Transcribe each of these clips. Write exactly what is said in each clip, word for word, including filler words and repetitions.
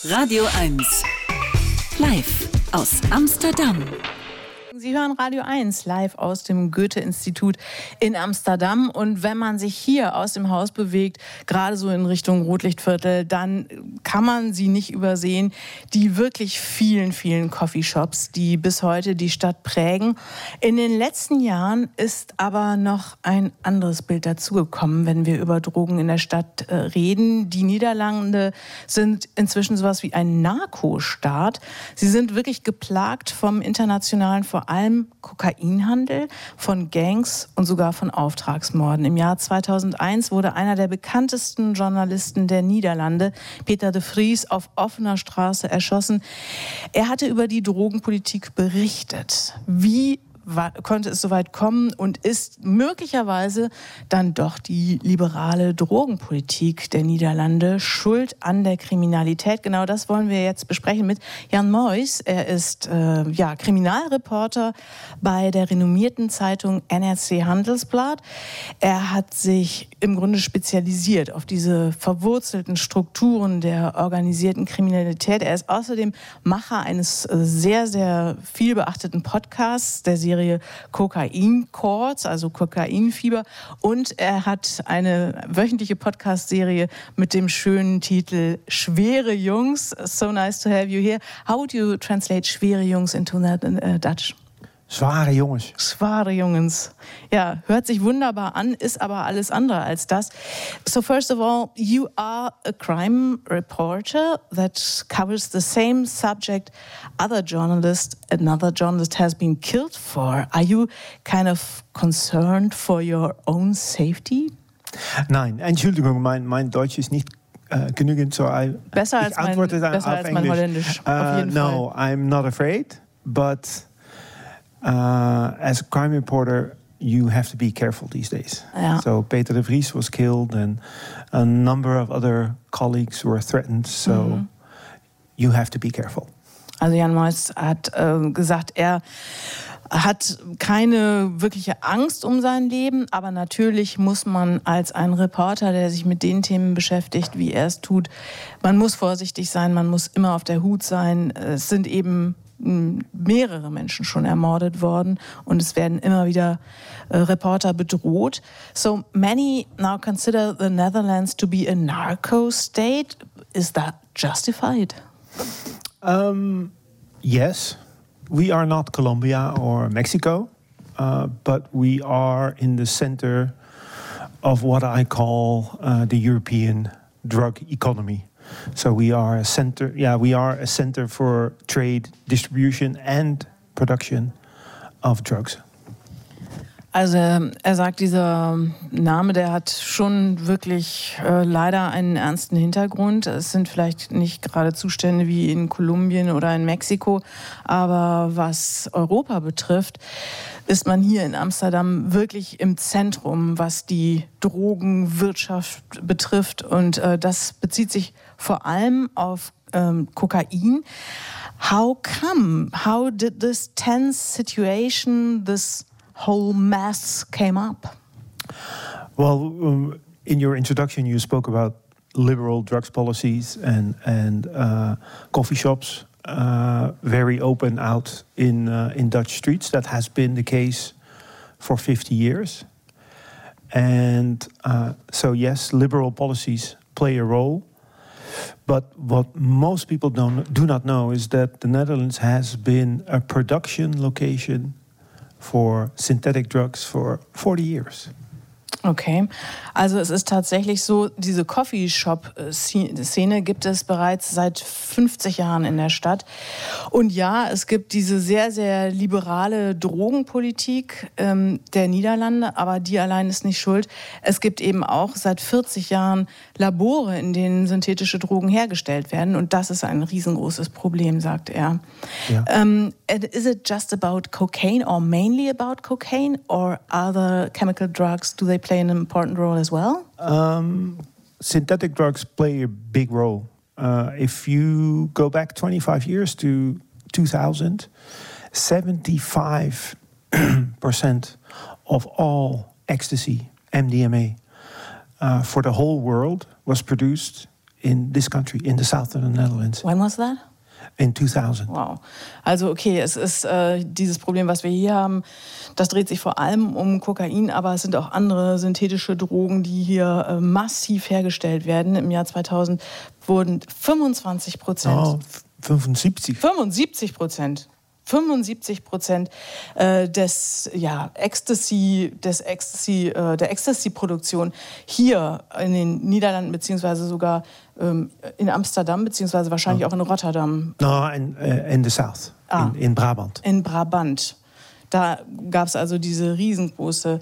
Radio eins. Live aus Amsterdam. Sie hören Radio eins live aus dem Goethe-Institut in Amsterdam. Und wenn man sich hier aus dem Haus bewegt, gerade so in Richtung Rotlichtviertel, dann kann man sie nicht übersehen. Die wirklich vielen, vielen Coffeeshops, die bis heute die Stadt prägen. In den letzten Jahren ist aber noch ein anderes Bild dazugekommen, wenn wir über Drogen in der Stadt äh, reden. Die Niederlande sind inzwischen sowas wie ein Narkostaat. Sie sind wirklich geplagt vom internationalen, vor allem Kokainhandel, von Gangs und sogar von Auftragsmorden. Im Jahr zweitausendeins wurde einer der bekanntesten Journalisten der Niederlande, Peter de Vries, auf offener Straße erschossen. Er hatte über die Drogenpolitik berichtet. Wie war, konnte es soweit kommen und ist möglicherweise dann doch die liberale Drogenpolitik der Niederlande schuld an der Kriminalität? Genau das wollen wir jetzt besprechen mit Jan Moijs. Er ist äh, ja, Kriminalreporter bei der renommierten Zeitung N R C Handelsblad. Er hat sich im Grunde spezialisiert auf diese verwurzelten Strukturen der organisierten Kriminalität. Er ist außerdem Macher eines äh, sehr, sehr viel beachteten Podcasts, der Serie Kokain Courts, also Kokainfieber. Und er hat eine wöchentliche Podcast-Serie mit dem schönen Titel Schwere Jungs. So nice to have you here. How would you translate Schwere Jungs into uh, Dutch? Zware Jongens. Zware Jungs. Ja, hört sich wunderbar an, ist aber alles andere als das. So first of all, you are a crime reporter that covers the same subject other journalists, another journalist has been killed for. Are you kind of concerned for your own safety? Nein, Entschuldigung, mein, mein Deutsch ist nicht uh, genügend, so I, besser als ich mein, antworte dann besser auf als mein Englisch. Holländisch, uh, auf jeden no, Fall. I'm not afraid, but uh, as a crime reporter, you have to be careful these days. Ja. So Peter de Vries was killed and a number of other colleagues were threatened, so mhm. you have to be careful. Also Jan Moijs hat äh, gesagt, er hat keine wirkliche Angst um sein Leben, aber natürlich muss man als ein Reporter, der sich mit den Themen beschäftigt, wie er es tut, man muss vorsichtig sein, man muss immer auf der Hut sein. Es sind eben mehrere Menschen schon ermordet worden und es werden immer wieder äh, Reporter bedroht. So many now consider the Netherlands to be a narco state. Is that justified? Um, yes, we are not Colombia or Mexico, uh, but we are in the center of what I call uh, the European drug economy. So we are a center, yeah, we are a center for trade, distribution and production of drugs. Also er sagt, dieser Name, der hat schon wirklich äh, leider einen ernsten Hintergrund. Es sind vielleicht nicht gerade Zustände wie in Kolumbien oder in Mexiko, aber was Europa betrifft, ist man hier in Amsterdam wirklich im Zentrum, was die Drogenwirtschaft betrifft. Und äh, das bezieht sich vor allem auf ähm, Kokain. How come? How did this tense situation, this whole mess came up? Well, um, in your introduction, you spoke about liberal drugs policies and and uh, coffee shops uh, very open out in uh, in Dutch streets. That has been the case for fifty years, and uh, so yes, liberal policies play a role. But what most people don't do not know is that the Netherlands has been a production location for synthetic drugs for forty years. Okay, also es ist tatsächlich so, diese Coffeeshop-Szene gibt es bereits seit fünfzig Jahren in der Stadt. Und ja, es gibt diese sehr, sehr liberale Drogenpolitik ähm, der Niederlande, aber die allein ist nicht schuld. Es gibt eben auch seit vierzig Jahren Labore, in denen synthetische Drogen hergestellt werden. Und das ist ein riesengroßes Problem, sagt er. Ja. Um, is it just about cocaine or mainly about cocaine or other chemical drugs? Do they play an important role as well? Um, synthetic drugs play a big role. Uh, if you go back twenty-five years to two thousand, seventy-five percent of all ecstasy, M D M A, uh, for the whole world was produced in this country, in the south of the Netherlands. When was that? In two thousand. Wow. Also okay, es ist äh, dieses Problem, was wir hier haben, das dreht sich vor allem um Kokain, aber es sind auch andere synthetische Drogen, die hier äh, massiv hergestellt werden. Im Jahr zweitausend wurden fünfundzwanzig Prozent. Oh, fünfundsiebzig. fünfundsiebzig Prozent. fünfundsiebzig Prozent äh, des ja, Ecstasy, des Ecstasy, äh, der Ecstasy-Produktion hier in den Niederlanden beziehungsweise sogar ähm, in Amsterdam beziehungsweise wahrscheinlich oh. auch in Rotterdam. No, in, uh, in the south, ah, in, in Brabant. In Brabant. Da gab es also diese riesengroße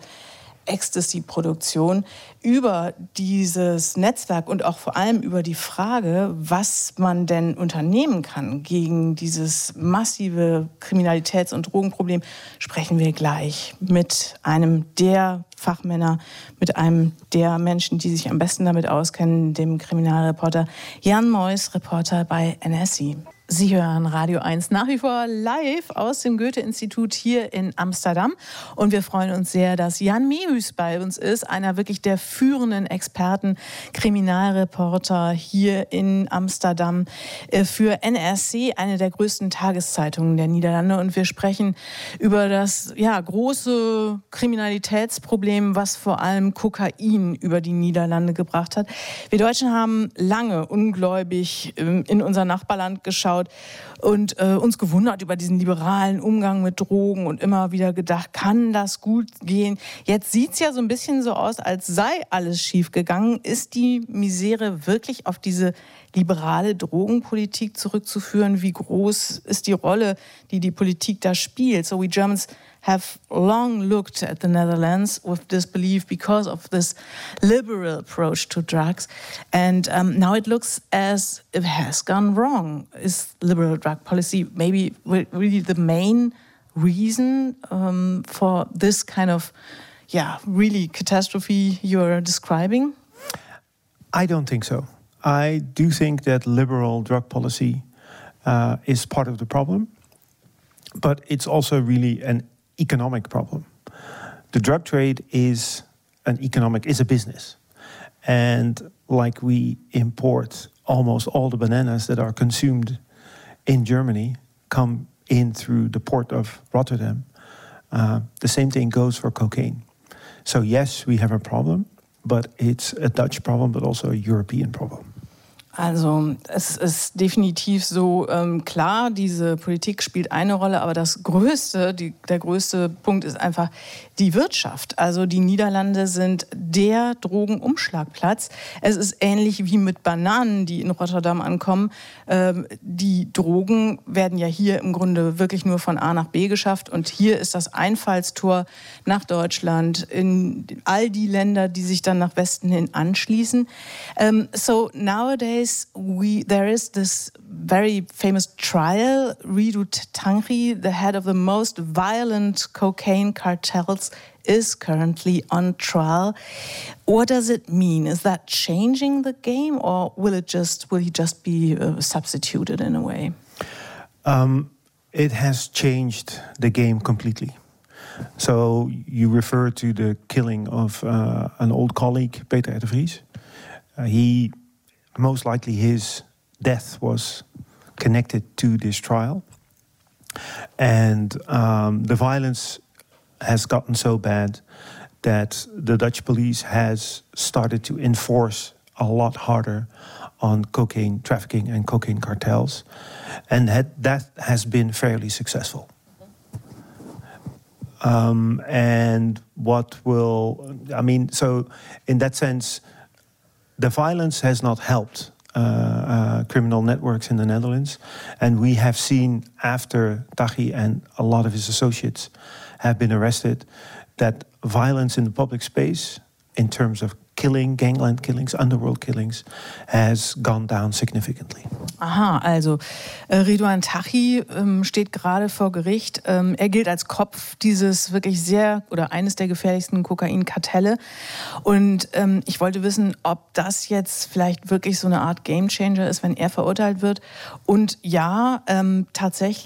Ecstasy-Produktion. Über dieses Netzwerk und auch vor allem über die Frage, was man denn unternehmen kann gegen dieses massive Kriminalitäts- und Drogenproblem, sprechen wir gleich mit einem der Fachmänner, mit einem der Menschen, die sich am besten damit auskennen, dem Kriminalreporter Jan Moys, Reporter bei N S I. Sie hören Radio eins nach wie vor live aus dem Goethe-Institut hier in Amsterdam. Und wir freuen uns sehr, dass Jan Meeuwis bei uns ist, einer wirklich der führenden Experten, Kriminalreporter hier in Amsterdam für N R C, eine der größten Tageszeitungen der Niederlande. Und wir sprechen über das ja, große Kriminalitätsproblem, was vor allem Kokain über die Niederlande gebracht hat. Wir Deutschen haben lange ungläubig in unser Nachbarland geschaut und äh, uns gewundert über diesen liberalen Umgang mit Drogen und immer wieder gedacht, kann das gut gehen? Jetzt sieht es ja so ein bisschen so aus, als sei alles schief gegangen. Ist die Misere wirklich auf diese liberale Drogenpolitik zurückzuführen? Wie groß ist die Rolle, die die Politik da spielt? So we Germans have long looked at the Netherlands with disbelief because of this liberal approach to drugs. And um, now it looks as if it has gone wrong. Is liberal drug policy maybe really the main reason um, for this kind of, yeah, really catastrophe you're describing? I don't think so. I do think that liberal drug policy uh, is part of the problem, but it's also really an economic problem. The drug trade is an economic, is a business. And like we import almost all the bananas that are consumed in Germany come in through the port of Rotterdam. Uh, the same thing goes for cocaine. So yes, we have a problem, but it's a Dutch problem, but also a European problem. Also es ist definitiv so, ähm, klar, diese Politik spielt eine Rolle, aber das größte, die, der größte Punkt ist einfach die Wirtschaft. Also die Niederlande sind der Drogenumschlagplatz. Es ist ähnlich wie mit Bananen, die in Rotterdam ankommen. Ähm, die Drogen werden ja hier im Grunde wirklich nur von A nach B geschafft und hier ist das Einfallstor nach Deutschland, in all die Länder, die sich dann nach Westen hin anschließen. Um, so nowadays We, there is this very famous trial. Ridu Tangri, the head of the most violent cocaine cartels, is currently on trial. What does it mean? Is that changing the game, or will it just will he just be uh, substituted in a way? Um, it has changed the game completely. So you refer to the killing of uh, an old colleague, Peter R. de Vries. Uh, he most likely his death was connected to this trial. And um, the violence has gotten so bad that the Dutch police has started to enforce a lot harder on cocaine trafficking and cocaine cartels. And had, that has been fairly successful. Um, and what will, I mean, so in that sense, the violence has not helped uh, uh, criminal networks in the Netherlands. And we have seen after Taghi and a lot of his associates have been arrested that violence in the public space in terms of killing, gangland killings, underworld killings, has gone down significantly. Aha, also äh, Ridwan Taghi ähm, steht gerade vor Gericht. Ähm, er gilt als Kopf dieses wirklich sehr oder eines der gefährlichsten Kokainkartelle. Und ähm, ich wollte wissen, ob das jetzt vielleicht wirklich so eine Art Gamechanger ist, wenn er verurteilt wird. Und ja, ähm, tatsächlich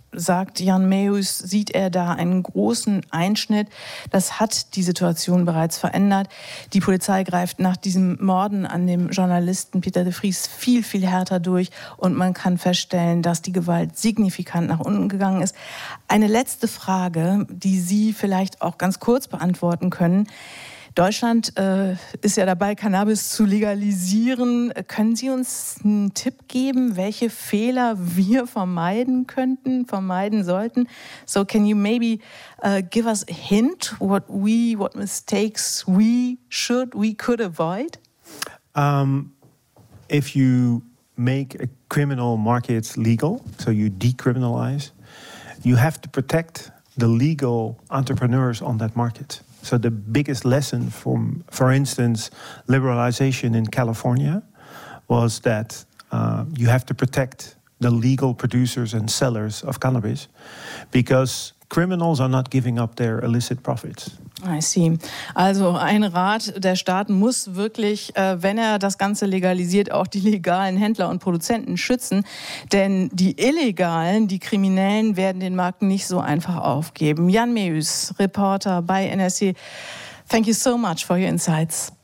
sagt Jan Meeus, sieht er da einen großen Einschnitt. Das hat die Situation bereits verändert. Die Polizei greift nach diesem Morden an dem Journalisten Pieter de Vries viel, viel härter durch und man kann feststellen, dass die Gewalt signifikant nach unten gegangen ist. Eine letzte Frage, die Sie vielleicht auch ganz kurz beantworten können. Deutschland äh, ist ja dabei, Cannabis zu legalisieren. Können Sie uns einen Tipp geben, welche Fehler wir vermeiden könnten, vermeiden sollten? So can you maybe uh, give us a hint what we, what mistakes we should, we could avoid? Um, if you make a criminal market legal, so you decriminalize, you have to protect the legal entrepreneurs on that market. So the biggest lesson from, for instance, liberalization in California was that uh, you have to protect the legal producers and sellers of cannabis because criminals are not giving up their illicit profits. I see. Also ein Rat, der Staat muss wirklich, äh, wenn er das Ganze legalisiert, auch die legalen Händler und Produzenten schützen. Denn die Illegalen, die Kriminellen werden den Markt nicht so einfach aufgeben. Jan Meeus, Reporter bei N R C. Thank you so much for your insights.